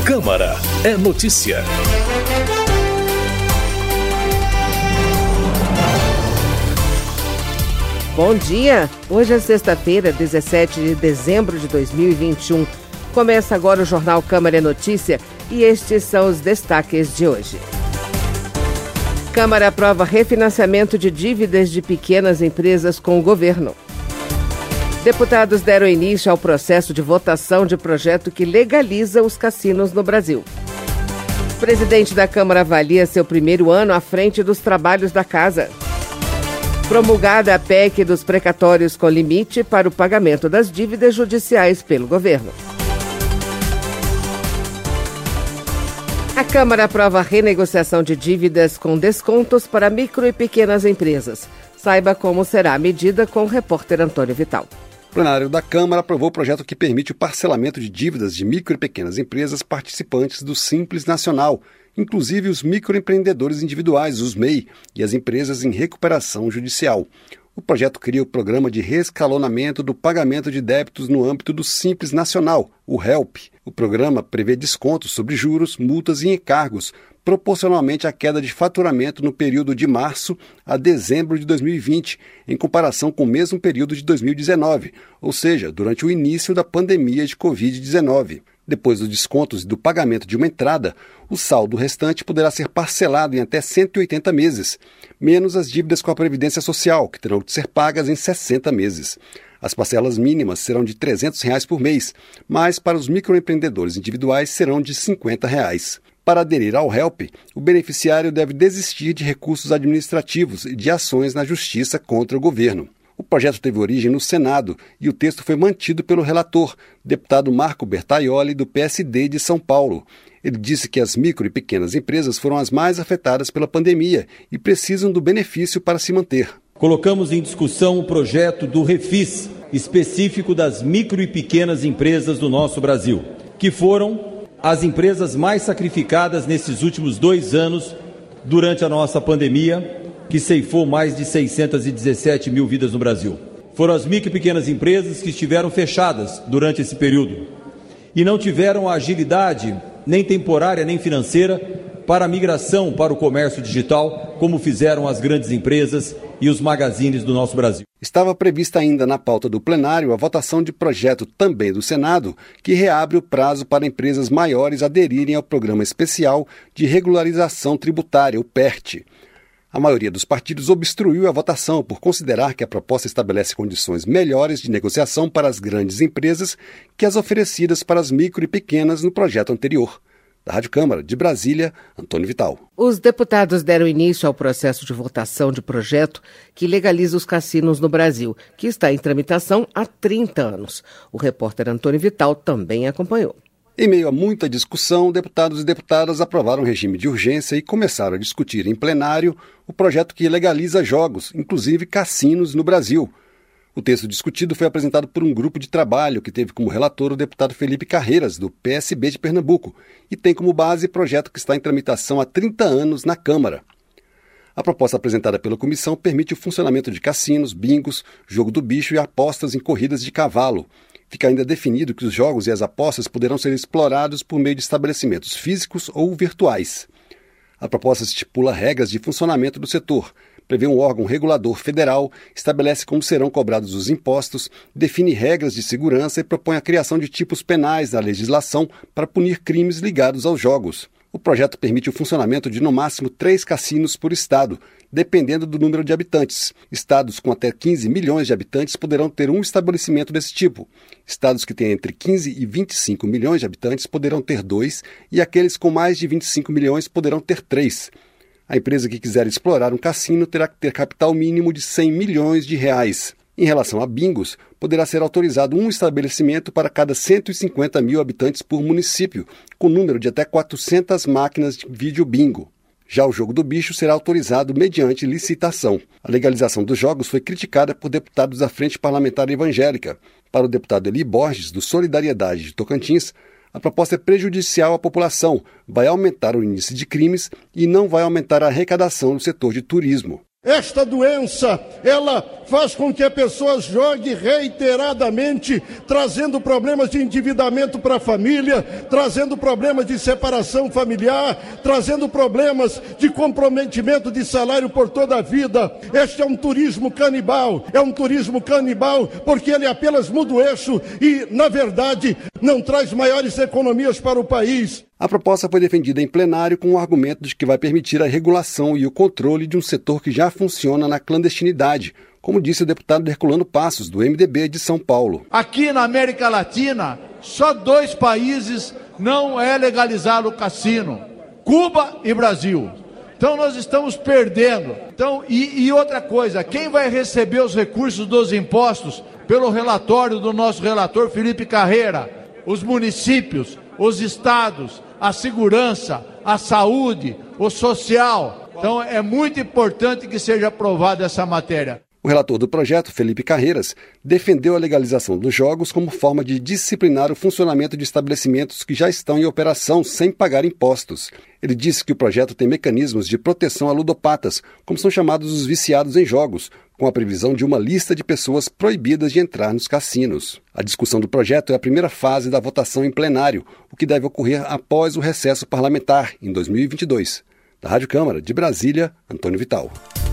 Câmara é notícia. Bom dia! Hoje é sexta-feira, 17 de dezembro de 2021. Começa agora o Jornal Câmara é Notícia e estes são os destaques de hoje. Câmara aprova refinanciamento de dívidas de pequenas empresas com o governo. Deputados deram início ao processo de votação de projeto que legaliza os cassinos no Brasil. O presidente da Câmara avalia seu primeiro ano à frente dos trabalhos da casa. Promulgada a PEC dos precatórios com limite para o pagamento das dívidas judiciais pelo governo. A Câmara aprova a renegociação de dívidas com descontos para micro e pequenas empresas. Saiba como será a medida com o repórter Antônio Vital. O plenário da Câmara aprovou o projeto que permite o parcelamento de dívidas de micro e pequenas empresas participantes do Simples Nacional, inclusive os microempreendedores individuais, os MEI, e as empresas em recuperação judicial. O projeto cria o Programa de Reescalonamento do Pagamento de Débitos no âmbito do Simples Nacional, o HELP. O programa prevê descontos sobre juros, multas e encargos, proporcionalmente à queda de faturamento no período de março a dezembro de 2020, em comparação com o mesmo período de 2019, ou seja, durante o início da pandemia de Covid-19. Depois dos descontos e do pagamento de uma entrada, o saldo restante poderá ser parcelado em até 180 meses, menos as dívidas com a Previdência Social, que terão de ser pagas em 60 meses. As parcelas mínimas serão de R$ 300 por mês, mas para os microempreendedores individuais serão de R$ 50. Para aderir ao HELP, o beneficiário deve desistir de recursos administrativos e de ações na Justiça contra o governo. O projeto teve origem no Senado e o texto foi mantido pelo relator, deputado Marco Bertaioli, do PSD de São Paulo. Ele disse que as micro e pequenas empresas foram as mais afetadas pela pandemia e precisam do benefício para se manter. Colocamos em discussão o projeto do Refis, específico das micro e pequenas empresas do nosso Brasil, que foram as empresas mais sacrificadas nesses últimos 2 anos durante a nossa pandemia, que ceifou mais de 617 mil vidas no Brasil. Foram as micro e pequenas empresas que estiveram fechadas durante esse período e não tiveram a agilidade, nem temporária, nem financeira, para a migração para o comércio digital, como fizeram as grandes empresas e os magazines do nosso Brasil. Estava prevista ainda na pauta do plenário a votação de projeto também do Senado, que reabre o prazo para empresas maiores aderirem ao Programa Especial de Regularização Tributária, o PERT. A maioria dos partidos obstruiu a votação por considerar que a proposta estabelece condições melhores de negociação para as grandes empresas que as oferecidas para as micro e pequenas no projeto anterior. Da Rádio Câmara, de Brasília, Antônio Vital. Os deputados deram início ao processo de votação de projeto que legaliza os cassinos no Brasil, que está em tramitação há 30 anos. O repórter Antônio Vital também acompanhou. Em meio a muita discussão, deputados e deputadas aprovaram o regime de urgência e começaram a discutir em plenário o projeto que legaliza jogos, inclusive cassinos, no Brasil. O texto discutido foi apresentado por um grupo de trabalho que teve como relator o deputado Felipe Carreiras, do PSB de Pernambuco, e tem como base projeto que está em tramitação há 30 anos na Câmara. A proposta apresentada pela comissão permite o funcionamento de cassinos, bingos, jogo do bicho e apostas em corridas de cavalo. Fica ainda definido que os jogos e as apostas poderão ser explorados por meio de estabelecimentos físicos ou virtuais. A proposta estipula regras de funcionamento do setor, prevê um órgão regulador federal, estabelece como serão cobrados os impostos, define regras de segurança e propõe a criação de tipos penais na legislação para punir crimes ligados aos jogos. O projeto permite o funcionamento de no máximo 3 cassinos por estado, dependendo do número de habitantes. Estados com até 15 milhões de habitantes poderão ter um estabelecimento desse tipo. Estados que têm entre 15 e 25 milhões de habitantes poderão ter 2 e aqueles com mais de 25 milhões poderão ter 3. A empresa que quiser explorar um cassino terá que ter capital mínimo de 100 milhões de reais. Em relação a bingos, poderá ser autorizado um estabelecimento para cada 150 mil habitantes por município, com número de até 400 máquinas de vídeo bingo. Já o jogo do bicho será autorizado mediante licitação. A legalização dos jogos foi criticada por deputados da Frente Parlamentar Evangélica. Para o deputado Eli Borges, do Solidariedade de Tocantins, a proposta é prejudicial à população, vai aumentar o índice de crimes e não vai aumentar a arrecadação do setor de turismo. Esta doença, ela faz com que a pessoa jogue reiteradamente, trazendo problemas de endividamento para a família, trazendo problemas de separação familiar, trazendo problemas de comprometimento de salário por toda a vida. Este é um turismo canibal porque ele apenas muda o eixo e, na verdade, não traz maiores economias para o país. A proposta foi defendida em plenário com o argumento de que vai permitir a regulação e o controle de um setor que já funciona na clandestinidade, como disse o deputado Herculano Passos, do MDB de São Paulo. Aqui na América Latina, só 2 países não é legalizado o cassino: Cuba e Brasil. Então nós estamos perdendo. E outra coisa, quem vai receber os recursos dos impostos, pelo relatório do nosso relator Felipe Carreira? Os municípios, os estados, a segurança, a saúde, o social. Então é muito importante que seja aprovada essa matéria. O relator do projeto, Felipe Carreiras, defendeu a legalização dos jogos como forma de disciplinar o funcionamento de estabelecimentos que já estão em operação sem pagar impostos. Ele disse que o projeto tem mecanismos de proteção a ludopatas, como são chamados os viciados em jogos, com a previsão de uma lista de pessoas proibidas de entrar nos cassinos. A discussão do projeto é a primeira fase da votação em plenário, o que deve ocorrer após o recesso parlamentar, em 2022. Da Rádio Câmara, de Brasília, Antônio Vital.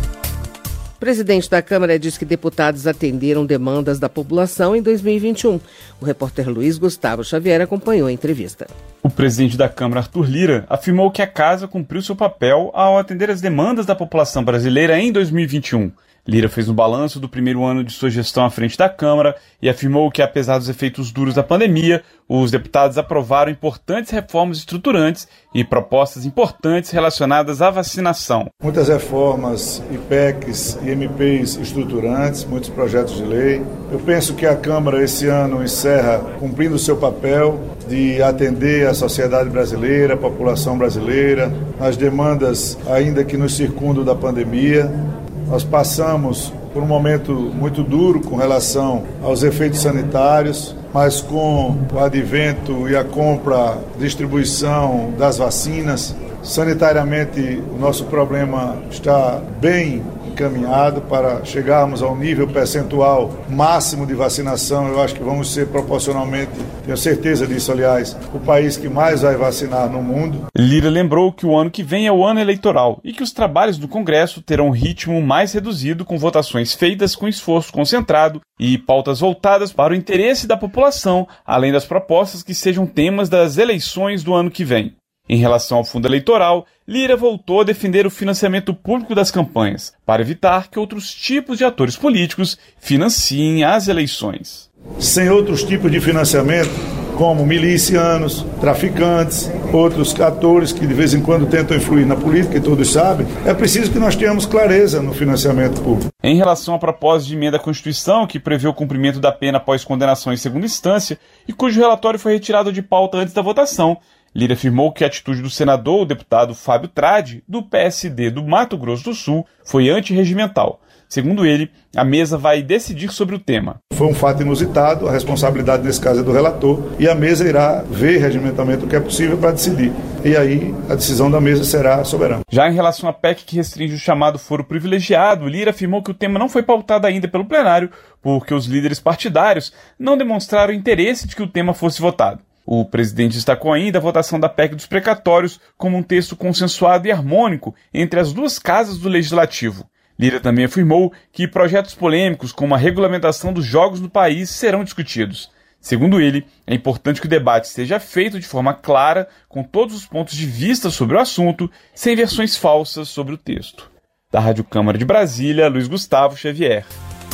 O presidente da Câmara diz que deputados atenderam demandas da população em 2021. O repórter Luiz Gustavo Xavier acompanhou a entrevista. O presidente da Câmara, Arthur Lira, afirmou que a Casa cumpriu seu papel ao atender as demandas da população brasileira em 2021. Lira fez um balanço do primeiro ano de sua gestão à frente da Câmara e afirmou que, apesar dos efeitos duros da pandemia, os deputados aprovaram importantes reformas estruturantes e propostas importantes relacionadas à vacinação. Muitas reformas, IPECs e MPs estruturantes, muitos projetos de lei. Eu penso que a Câmara esse ano encerra cumprindo o seu papel de atender a sociedade brasileira, a população brasileira, as demandas ainda que nos circundam da pandemia. Nós passamos por um momento muito duro com relação aos efeitos sanitários, mas com o advento e a compra, distribuição das vacinas, sanitariamente o nosso problema está bem encaminhado para chegarmos ao nível percentual máximo de vacinação. Eu acho que vamos ser proporcionalmente, tenho certeza disso, aliás, o país que mais vai vacinar no mundo. Lira lembrou que o ano que vem é o ano eleitoral e que os trabalhos do Congresso terão um ritmo mais reduzido, com votações feitas com esforço concentrado e pautas voltadas para o interesse da população, além das propostas que sejam temas das eleições do ano que vem. Em relação ao fundo eleitoral, Lira voltou a defender o financiamento público das campanhas, para evitar que outros tipos de atores políticos financiem as eleições. Sem outros tipos de financiamento, como milicianos, traficantes, outros atores que de vez em quando tentam influir na política, e todos sabem, é preciso que nós tenhamos clareza no financiamento público. Em relação à proposta de emenda à Constituição, que prevê o cumprimento da pena após condenação em segunda instância, e cujo relatório foi retirado de pauta antes da votação, Lira afirmou que a atitude do senador, o deputado Fábio Tradi, do PSD do Mato Grosso do Sul, foi antirregimental. Segundo ele, a mesa vai decidir sobre o tema. Foi um fato inusitado, a responsabilidade nesse caso é do relator, e a mesa irá ver regimentalmente o que é possível para decidir. E aí a decisão da mesa será soberana. Já em relação à PEC que restringe o chamado foro privilegiado, Lira afirmou que o tema não foi pautado ainda pelo plenário, porque os líderes partidários não demonstraram interesse de que o tema fosse votado. O presidente destacou ainda a votação da PEC dos precatórios como um texto consensuado e harmônico entre as duas casas do Legislativo. Lira também afirmou que projetos polêmicos como a regulamentação dos jogos no país serão discutidos. Segundo ele, é importante que o debate seja feito de forma clara, com todos os pontos de vista sobre o assunto, sem versões falsas sobre o texto. Da Rádio Câmara de Brasília, Luiz Gustavo Xavier.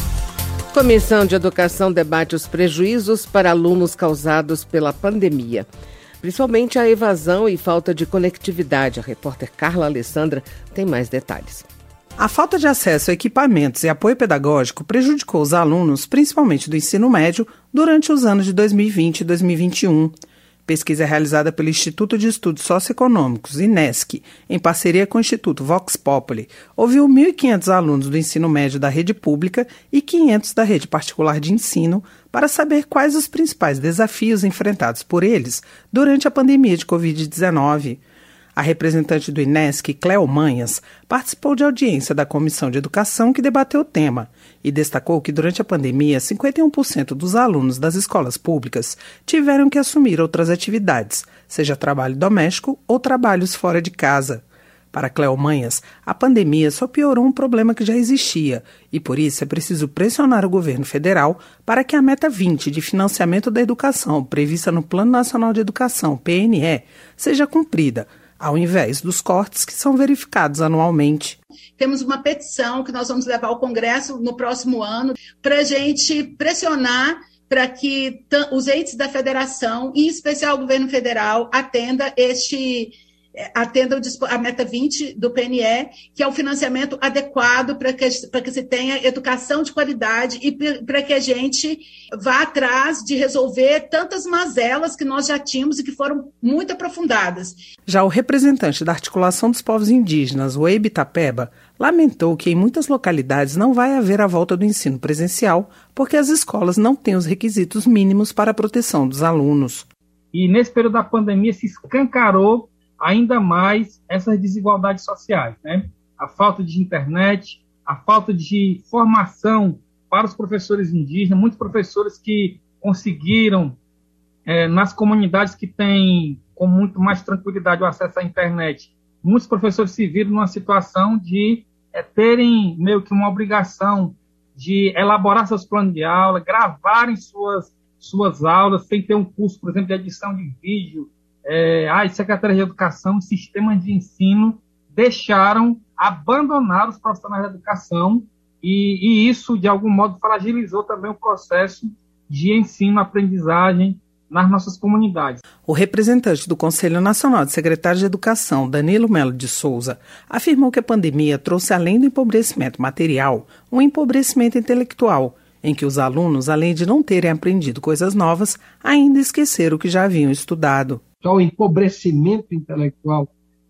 Comissão de Educação debate os prejuízos para alunos causados pela pandemia, principalmente a evasão e falta de conectividade. A repórter Carla Alessandra tem mais detalhes. A falta de acesso a equipamentos e apoio pedagógico prejudicou os alunos, principalmente do ensino médio, durante os anos de 2020 e 2021. Pesquisa realizada pelo Instituto de Estudos Socioeconômicos, INESC, em parceria com o Instituto Vox Populi, ouviu 1.500 alunos do ensino médio da rede pública e 500 da rede particular de ensino para saber quais os principais desafios enfrentados por eles durante a pandemia de Covid-19. A representante do INESC, Cleo Manhas, participou de audiência da Comissão de Educação que debateu o tema e destacou que durante a pandemia, 51% dos alunos das escolas públicas tiveram que assumir outras atividades, seja trabalho doméstico ou trabalhos fora de casa. Para Cleo Manhas, a pandemia só piorou um problema que já existia e, por isso, é preciso pressionar o governo federal para que a meta 20 de financiamento da educação prevista no Plano Nacional de Educação, PNE, seja cumprida, ao invés dos cortes que são verificados anualmente. Temos uma petição que nós vamos levar ao Congresso no próximo ano para a gente pressionar para que os entes da federação, em especial o governo federal, atenda a meta 20 do PNE, que é o financiamento adequado para que se tenha educação de qualidade e para que a gente vá atrás de resolver tantas mazelas que nós já tínhamos e que foram muito aprofundadas. Já o representante da Articulação dos Povos Indígenas, o Weibe Tapeba, lamentou que em muitas localidades não vai haver a volta do ensino presencial porque as escolas não têm os requisitos mínimos para a proteção dos alunos. E nesse período da pandemia se escancarou ainda mais essas desigualdades sociais, né? A falta de internet, a falta de formação para os professores indígenas, muitos professores que conseguiram, nas comunidades que têm com muito mais tranquilidade o acesso à internet, muitos professores se viram numa situação de terem meio que uma obrigação de elaborar seus planos de aula, gravarem suas aulas, sem ter um curso, por exemplo, de edição de vídeo. As secretarias de educação, sistemas de ensino abandonaram os profissionais da educação e isso, de algum modo, fragilizou também o processo de ensino-aprendizagem nas nossas comunidades. O representante do Conselho Nacional de Secretários de Educação, Danilo Melo de Souza, afirmou que a pandemia trouxe, além do empobrecimento material, um empobrecimento intelectual, em que os alunos, além de não terem aprendido coisas novas, ainda esqueceram o que já haviam estudado. Só o empobrecimento intelectual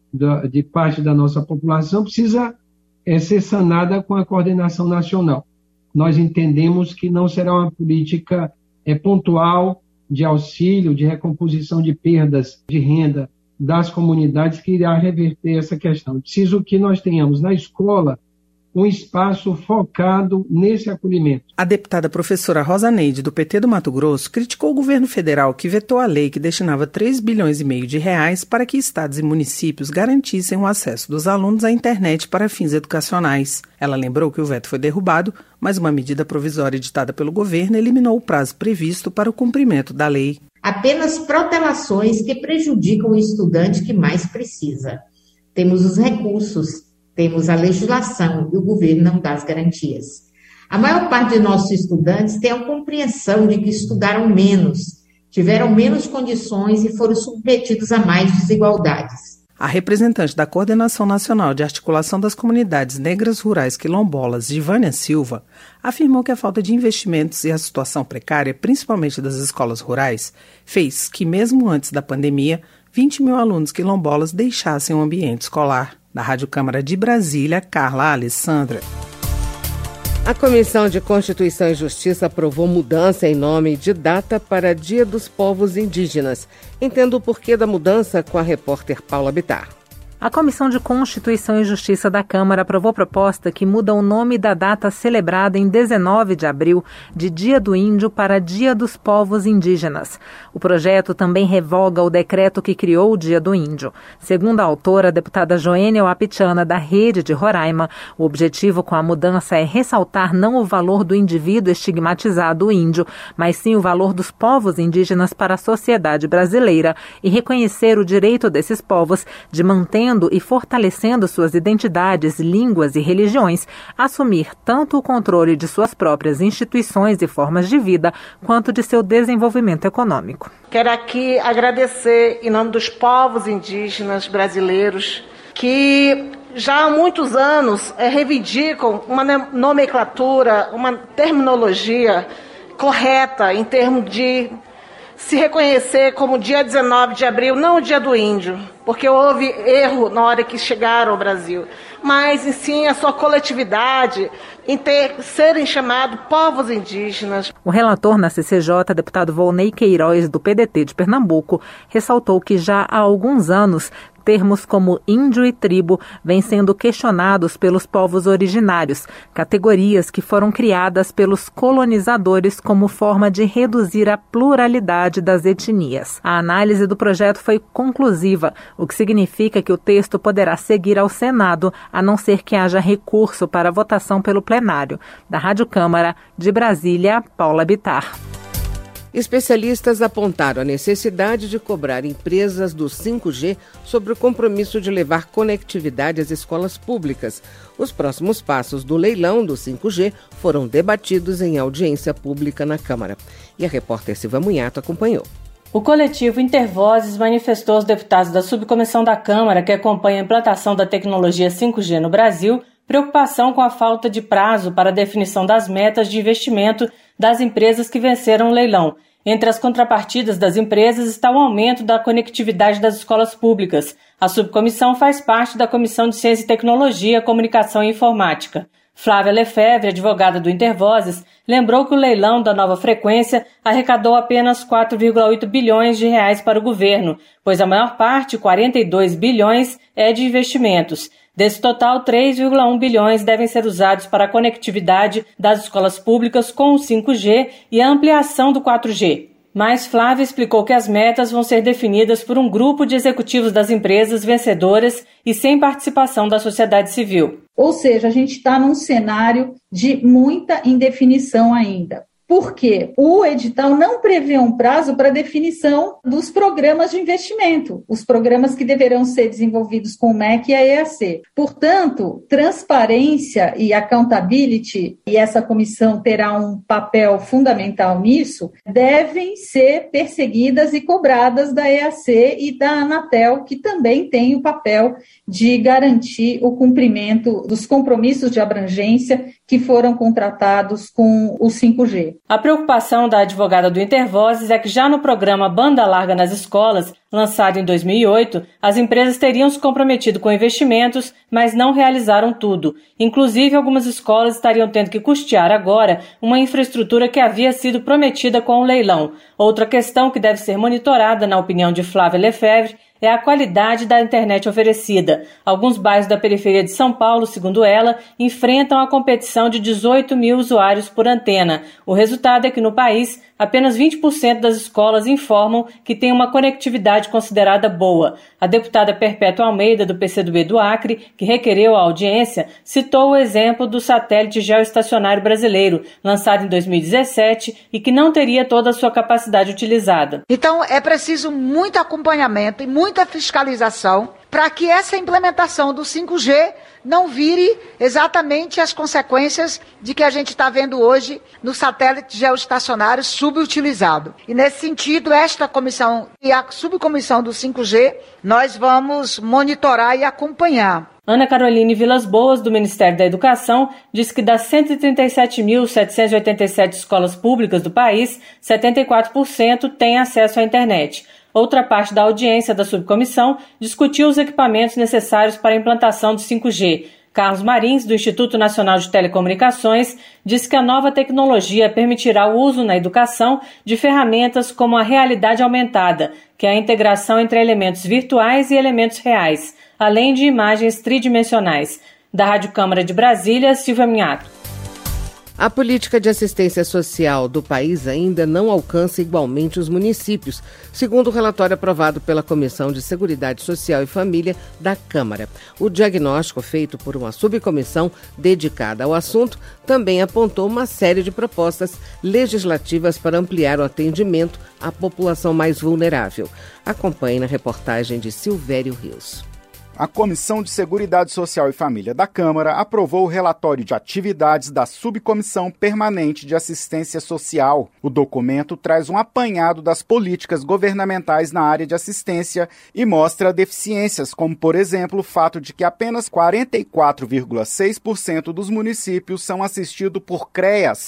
de parte da nossa população precisa ser sanada com a coordenação nacional. Nós entendemos que não será uma política pontual de auxílio, de recomposição de perdas de renda das comunidades que irá reverter essa questão. É preciso que nós tenhamos na escola um espaço focado nesse acolhimento. A deputada professora Rosa Neide, do PT do Mato Grosso, criticou o governo federal que vetou a lei que destinava 3,5 bilhões de reais para que estados e municípios garantissem o acesso dos alunos à internet para fins educacionais. Ela lembrou que o veto foi derrubado, mas uma medida provisória editada pelo governo eliminou o prazo previsto para o cumprimento da lei. Apenas protelações que prejudicam o estudante que mais precisa. Temos os recursos, temos a legislação e o governo não dá as garantias. A maior parte de nossos estudantes tem a compreensão de que estudaram menos, tiveram menos condições e foram submetidos a mais desigualdades. A representante da Coordenação Nacional de Articulação das Comunidades Negras Rurais Quilombolas, Givânia Silva, afirmou que a falta de investimentos e a situação precária, principalmente das escolas rurais, fez que, mesmo antes da pandemia, 20 mil alunos quilombolas deixassem o ambiente escolar. Da Rádio Câmara de Brasília, Carla Alessandra. A Comissão de Constituição e Justiça aprovou mudança em nome e de data para Dia dos Povos Indígenas. Entenda o porquê da mudança com a repórter Paula Bittar. A Comissão de Constituição e Justiça da Câmara aprovou proposta que muda o nome da data celebrada em 19 de abril de Dia do Índio para Dia dos Povos Indígenas. O projeto também revoga o decreto que criou o Dia do Índio. Segundo a autora, a deputada Joênia Wapichana, da Rede de Roraima, o objetivo com a mudança é ressaltar não o valor do indivíduo estigmatizado índio, mas sim o valor dos povos indígenas para a sociedade brasileira e reconhecer o direito desses povos de manter e fortalecendo suas identidades, línguas e religiões, assumir tanto o controle de suas próprias instituições e formas de vida, quanto de seu desenvolvimento econômico. Quero aqui agradecer em nome dos povos indígenas brasileiros que já há muitos anos reivindicam uma nomenclatura, uma terminologia correta em termos de se reconhecer como dia 19 de abril, não o dia do índio, porque houve erro na hora que chegaram ao Brasil, mas sim a sua coletividade, em serem chamados povos indígenas. O relator na CCJ, deputado Volney Queiroz, do PDT de Pernambuco, ressaltou que já há alguns anos termos como índio e tribo vêm sendo questionados pelos povos originários, categorias que foram criadas pelos colonizadores como forma de reduzir a pluralidade das etnias. A análise do projeto foi conclusiva, o que significa que o texto poderá seguir ao Senado, a não ser que haja recurso para votação pelo plenário. Da Rádio Câmara, de Brasília, Paula Bittar. Especialistas apontaram a necessidade de cobrar empresas do 5G sobre o compromisso de levar conectividade às escolas públicas. Os próximos passos do leilão do 5G foram debatidos em audiência pública na Câmara. E a repórter Silvia Munhato acompanhou. O coletivo Intervozes manifestou aos deputados da subcomissão da Câmara que acompanha a implantação da tecnologia 5G no Brasil preocupação com a falta de prazo para a definição das metas de investimento das empresas que venceram o leilão. Entre as contrapartidas das empresas está o aumento da conectividade das escolas públicas. A subcomissão faz parte da Comissão de Ciência e Tecnologia, Comunicação e Informática. Flávia Lefebvre, advogada do Intervozes, lembrou que o leilão da nova frequência arrecadou apenas 4,8 bilhões de reais para o governo, pois a maior parte, 42 bilhões, é de investimentos. Desse total, 3,1 bilhões devem ser usados para a conectividade das escolas públicas com o 5G e a ampliação do 4G. Mas Flávia explicou que as metas vão ser definidas por um grupo de executivos das empresas vencedoras e sem participação da sociedade civil. Ou seja, a gente está num cenário de muita indefinição ainda. Por quê? O edital não prevê um prazo para definição dos programas de investimento, os programas que deverão ser desenvolvidos com o MEC e a EAC. Portanto, transparência e accountability, e essa comissão terá um papel fundamental nisso, devem ser perseguidas e cobradas da EAC e da Anatel, que também tem o papel de garantir o cumprimento dos compromissos de abrangência que foram contratados com o 5G. A preocupação da advogada do Intervozes é que já no programa Banda Larga nas Escolas, lançado em 2008, as empresas teriam se comprometido com investimentos, mas não realizaram tudo. Inclusive, algumas escolas estariam tendo que custear agora uma infraestrutura que havia sido prometida com o leilão. Outra questão que deve ser monitorada, na opinião de Flávia Lefebvre, é a qualidade da internet oferecida. Alguns bairros da periferia de São Paulo, segundo ela, enfrentam a competição de 18 mil usuários por antena. O resultado é que no país, apenas 20% das escolas informam que tem uma conectividade considerada boa. A deputada Perpétua Almeida, do PCdoB do Acre, que requereu a audiência, citou o exemplo do satélite geoestacionário brasileiro, lançado em 2017 e que não teria toda a sua capacidade utilizada. Então, é preciso muito acompanhamento e muita fiscalização para que essa implementação do 5G não vire exatamente as consequências de que a gente está vendo hoje no satélite geoestacionário subutilizado. E nesse sentido, esta comissão e a subcomissão do 5G, nós vamos monitorar e acompanhar. Ana Caroline Vilas Boas, do Ministério da Educação, diz que das 137.787 escolas públicas do país, 74% têm acesso à internet. Outra parte da audiência da subcomissão discutiu os equipamentos necessários para a implantação do 5G. Carlos Marins, do Instituto Nacional de Telecomunicações, diz que a nova tecnologia permitirá o uso na educação de ferramentas como a realidade aumentada, que é a integração entre elementos virtuais e elementos reais, além de imagens tridimensionais. Da Rádio Câmara de Brasília, Silvia Munhato. A política de assistência social do país ainda não alcança igualmente os municípios, segundo o relatório aprovado pela Comissão de Seguridade Social e Família da Câmara. O diagnóstico feito por uma subcomissão dedicada ao assunto também apontou uma série de propostas legislativas para ampliar o atendimento à população mais vulnerável. Acompanhe na reportagem de Silvério Rios. A Comissão de Seguridade Social e Família da Câmara aprovou o relatório de atividades da Subcomissão Permanente de Assistência Social. O documento traz um apanhado das políticas governamentais na área de assistência e mostra deficiências, como, por exemplo, o fato de que apenas 44,6% dos municípios são assistidos por CREAS,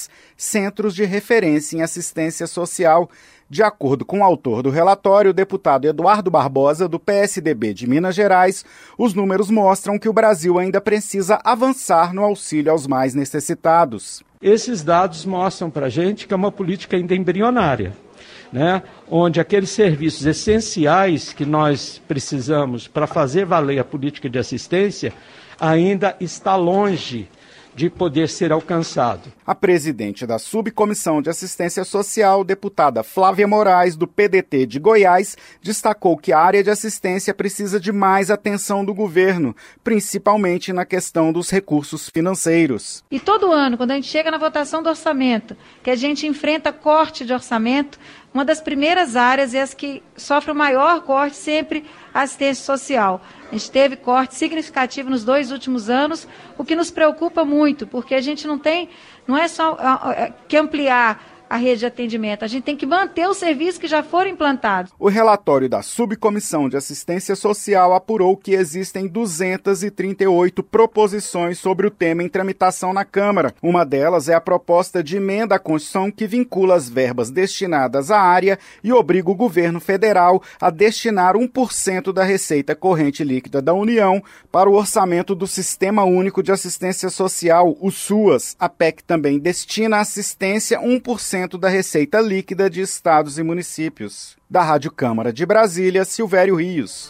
centros de referência em assistência social. De acordo com o autor do relatório, o deputado Eduardo Barbosa, do PSDB de Minas Gerais, os números mostram que o Brasil ainda precisa avançar no auxílio aos mais necessitados. Esses dados mostram para a gente que é uma política ainda embrionária, né? Onde aqueles serviços essenciais que nós precisamos para fazer valer a política de assistência ainda está longe de poder ser alcançado. A presidente da Subcomissão de Assistência Social, deputada Flávia Moraes, do PDT de Goiás, destacou que a área de assistência precisa de mais atenção do governo, principalmente na questão dos recursos financeiros. E todo ano, quando a gente chega na votação do orçamento, que a gente enfrenta corte de orçamento, uma das primeiras áreas é as que sofre o maior corte sempre a assistência social. A gente teve corte significativo nos 2 últimos anos, o que nos preocupa muito, porque a gente não é só que ampliar a rede de atendimento, a gente tem que manter os serviços que já foram implantados. O relatório da Subcomissão de Assistência Social apurou que existem 238 proposições sobre o tema em tramitação na Câmara. Uma delas é a proposta de emenda à Constituição que vincula as verbas destinadas à área e obriga o governo federal a destinar 1% da receita corrente líquida da União para o orçamento do Sistema Único de Assistência Social, o SUAS. A PEC também destina à assistência 1% da receita líquida de estados e municípios. Da Rádio Câmara de Brasília, Silvério Rios.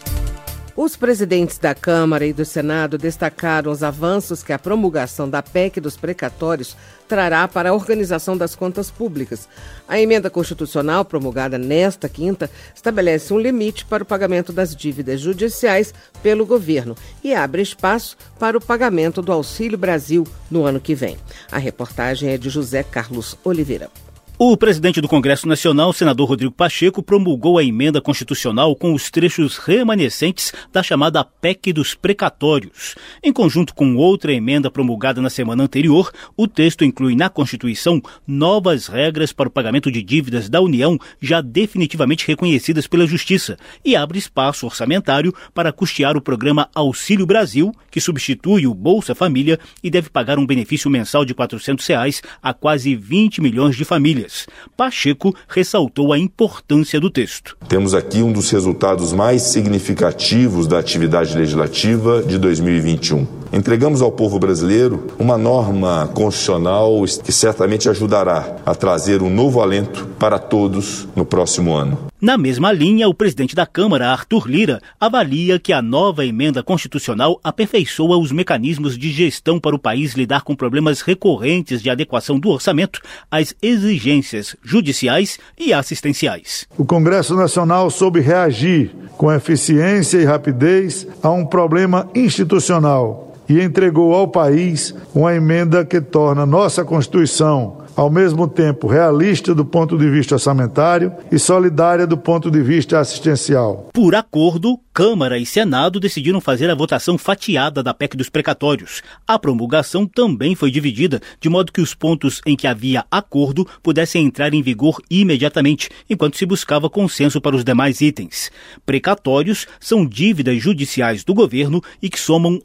Os presidentes da Câmara e do Senado destacaram os avanços que a promulgação da PEC dos precatórios trará para a organização das contas públicas. A emenda constitucional promulgada nesta quinta estabelece um limite para o pagamento das dívidas judiciais pelo governo e abre espaço para o pagamento do Auxílio Brasil no ano que vem. A reportagem é de José Carlos Oliveira. O presidente do Congresso Nacional, senador Rodrigo Pacheco, promulgou a emenda constitucional com os trechos remanescentes da chamada PEC dos precatórios. Em conjunto com outra emenda promulgada na semana anterior, o texto inclui na Constituição novas regras para o pagamento de dívidas da União já definitivamente reconhecidas pela Justiça e abre espaço orçamentário para custear o programa Auxílio Brasil, que substitui o Bolsa Família e deve pagar um benefício mensal de R$ 400 a quase 20 milhões de famílias. Pacheco ressaltou a importância do texto. Temos aqui um dos resultados mais significativos da atividade legislativa de 2021. Entregamos ao povo brasileiro uma norma constitucional que certamente ajudará a trazer um novo alento para todos no próximo ano. Na mesma linha, o presidente da Câmara, Arthur Lira, avalia que a nova emenda constitucional aperfeiçoa os mecanismos de gestão para o país lidar com problemas recorrentes de adequação do orçamento às exigências judiciais e assistenciais. O Congresso Nacional soube reagir com eficiência e rapidez a um problema institucional e entregou ao país uma emenda que torna nossa Constituição ao mesmo tempo realista do ponto de vista orçamentário e solidária do ponto de vista assistencial. Por acordo, Câmara e Senado decidiram fazer a votação fatiada da PEC dos precatórios. A promulgação também foi dividida, de modo que os pontos em que havia acordo pudessem entrar em vigor imediatamente, enquanto se buscava consenso para os demais itens. Precatórios são dívidas judiciais do governo e que somam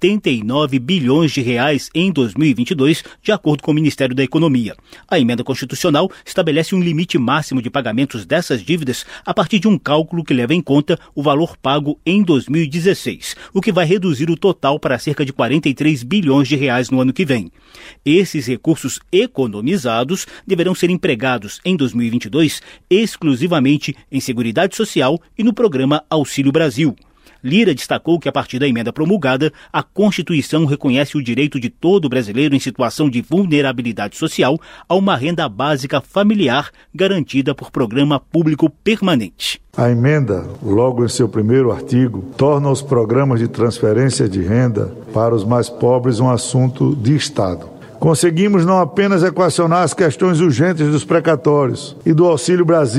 89 bilhões de reais em 2022, de acordo com o Ministério da Economia. A emenda constitucional estabelece um limite máximo de pagamentos dessas dívidas a partir de um cálculo que leva em conta o valor pago em 2016, o que vai reduzir o total para cerca de 43 bilhões de reais no ano que vem. Esses recursos economizados deverão ser empregados em 2022 exclusivamente em Seguridade Social e no programa Auxílio Brasil. Lira destacou que, a partir da emenda promulgada, a Constituição reconhece o direito de todo brasileiro em situação de vulnerabilidade social a uma renda básica familiar garantida por programa público permanente. A emenda, logo em seu primeiro artigo, torna os programas de transferência de renda para os mais pobres um assunto de Estado. Conseguimos não apenas equacionar as questões urgentes dos precatórios e do Auxílio Brasil,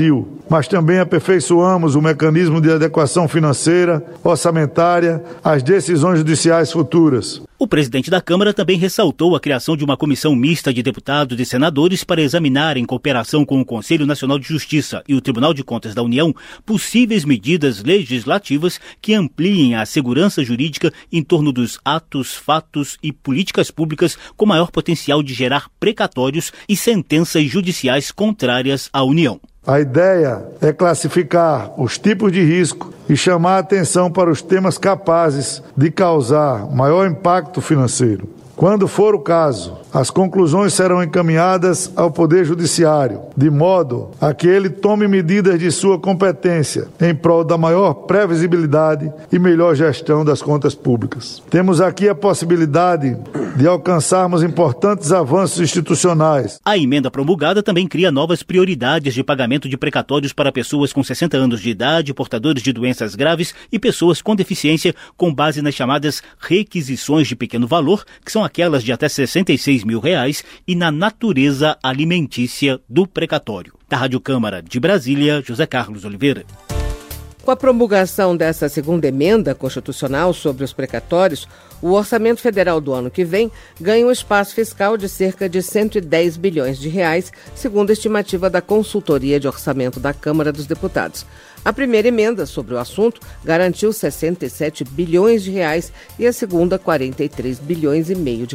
mas também aperfeiçoamos o mecanismo de adequação financeira, orçamentária, às decisões judiciais futuras. O presidente da Câmara também ressaltou a criação de uma comissão mista de deputados e senadores para examinar, em cooperação com o Conselho Nacional de Justiça e o Tribunal de Contas da União, possíveis medidas legislativas que ampliem a segurança jurídica em torno dos atos, fatos e políticas públicas com maior potencial de gerar precatórios e sentenças judiciais contrárias à União. A ideia é classificar os tipos de risco e chamar a atenção para os temas capazes de causar maior impacto financeiro. Quando for o caso, as conclusões serão encaminhadas ao Poder Judiciário, de modo a que ele tome medidas de sua competência em prol da maior previsibilidade e melhor gestão das contas públicas. Temos aqui a possibilidade de alcançarmos importantes avanços institucionais. A emenda promulgada também cria novas prioridades de pagamento de precatórios para pessoas com 60 anos de idade, portadores de doenças graves e pessoas com deficiência, com base nas chamadas requisições de pequeno valor, que são aquelas de até R$66 mil, e na natureza alimentícia do precatório. Da Rádio Câmara de Brasília, José Carlos Oliveira. Com a promulgação dessa segunda emenda constitucional sobre os precatórios, o orçamento federal do ano que vem ganha um espaço fiscal de cerca de R$110 bilhões, segundo a estimativa da Consultoria de Orçamento da Câmara dos Deputados. A primeira emenda sobre o assunto garantiu R$67 bilhões e a segunda R$43,5 bilhões.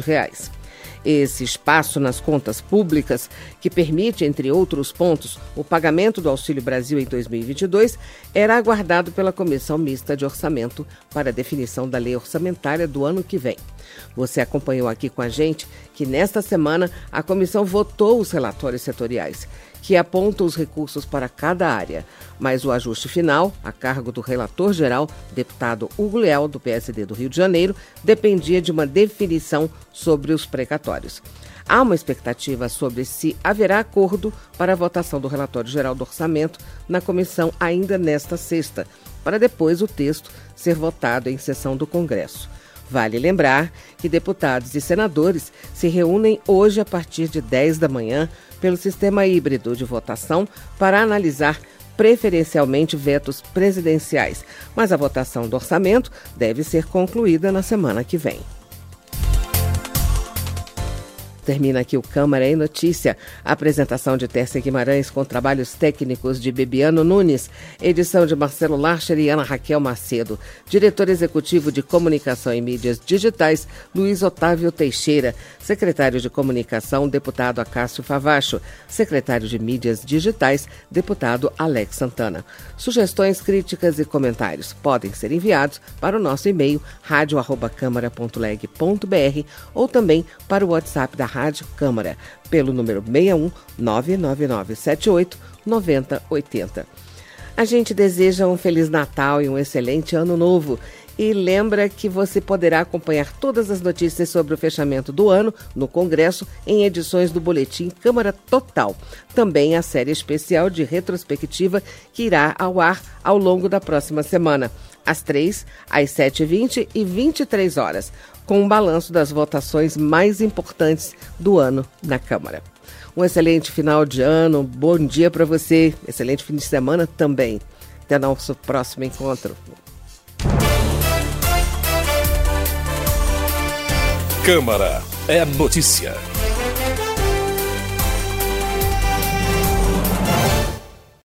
Esse espaço nas contas públicas, que permite, entre outros pontos, o pagamento do Auxílio Brasil em 2022, era aguardado pela Comissão Mista de Orçamento para a definição da lei orçamentária do ano que vem. Você acompanhou aqui com a gente que nesta semana a comissão votou os relatórios setoriais, que apontam os recursos para cada área, mas o ajuste final, a cargo do relator-geral, deputado Hugo Leal, do PSD do Rio de Janeiro, dependia de uma definição sobre os precatórios. Há uma expectativa sobre se haverá acordo para a votação do relatório-geral do orçamento na comissão ainda nesta sexta, para depois o texto ser votado em sessão do Congresso. Vale lembrar que deputados e senadores se reúnem hoje a partir de 10 da manhã pelo sistema híbrido de votação para analisar preferencialmente vetos presidenciais, mas a votação do orçamento deve ser concluída na semana que vem. Termina aqui o Câmara em Notícia. A apresentação de Tércia Guimarães com trabalhos técnicos de Bibiano Nunes. Edição de Marcelo Larcher e Ana Raquel Macedo. Diretor executivo de Comunicação e Mídias Digitais, Luiz Otávio Teixeira. Secretário de Comunicação, deputado Acácio Favacho. Secretário de Mídias Digitais, deputado Alex Santana. Sugestões, críticas e comentários podem ser enviados para o nosso e-mail radio@câmara.leg.br ou também para o WhatsApp da Rádio Câmara, pelo número 61 99978 9080. A gente deseja um Feliz Natal e um excelente Ano Novo. E lembra que você poderá acompanhar todas as notícias sobre o fechamento do ano no Congresso em edições do Boletim Câmara Total. Também a série especial de retrospectiva que irá ao ar ao longo da próxima semana, às 3, às 7h20 e 23 horas, com um balanço das votações mais importantes do ano na Câmara. Um excelente final de ano, bom dia para você, excelente fim de semana também. Até nosso próximo encontro. Câmara é notícia.